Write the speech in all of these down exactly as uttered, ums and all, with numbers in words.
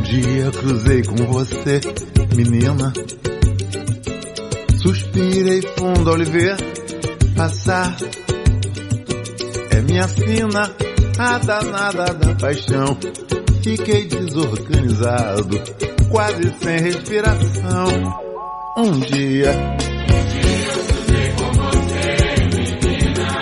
dia cruzei com você, menina. Suspirei fundo ao lhe ver passar. É minha sina, a danada da paixão. Fiquei desorganizado, quase sem respiração. Um dia, um dia eu cruzei com você, menina.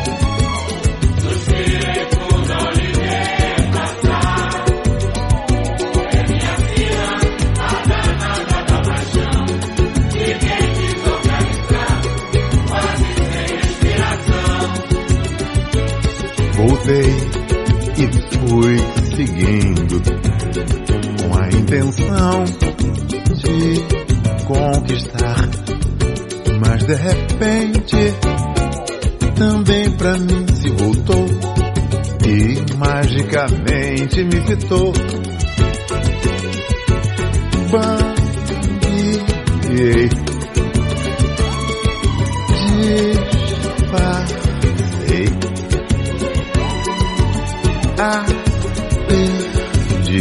Suspirei fundo ao lhe ver passar. É minha sina, a danada da paixão. Fiquei desorganizado, quase sem respiração. voltei e fui seguindo com a intenção de conquistar, mas de repente também pra mim se voltou e magicamente me fitou. Bambiei, disfarcei, a perdi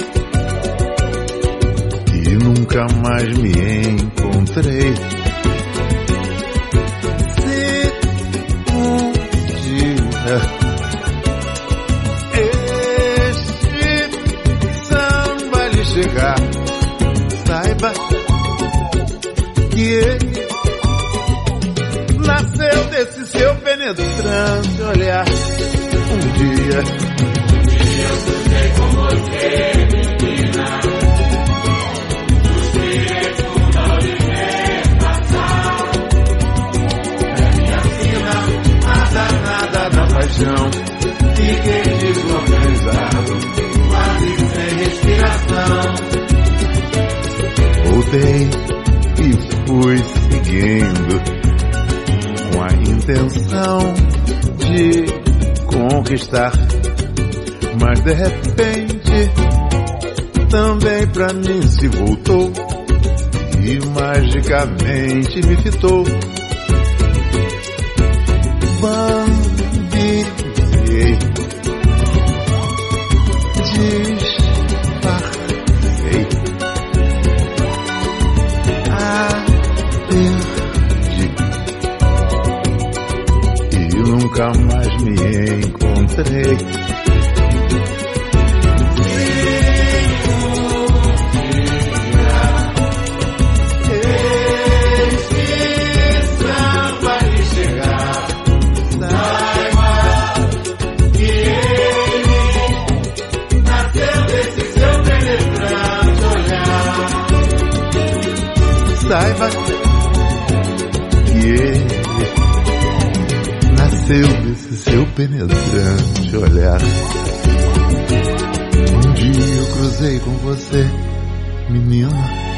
e nunca mais me encontrei. Se um dia este samba lhe chegar, saiba que ele nasceu desse seu penetrante olhar. Um dia, um dia eu cruzei com você, menina. Suspirei fundo ao lhe ver passar. É minha sina, a danada da paixão. Fiquei desorganizado, quase sem respiração. Voltei e fui seguindo com a intenção de conquistar, mas de repente também pra mim se voltou e magicamente me fitou. Bambiei, disfarcei, a perdi e nunca mais me encontrei. Saiba que ele nasceu desse seu penetrante olhar. Um dia eu cruzei com você, menina.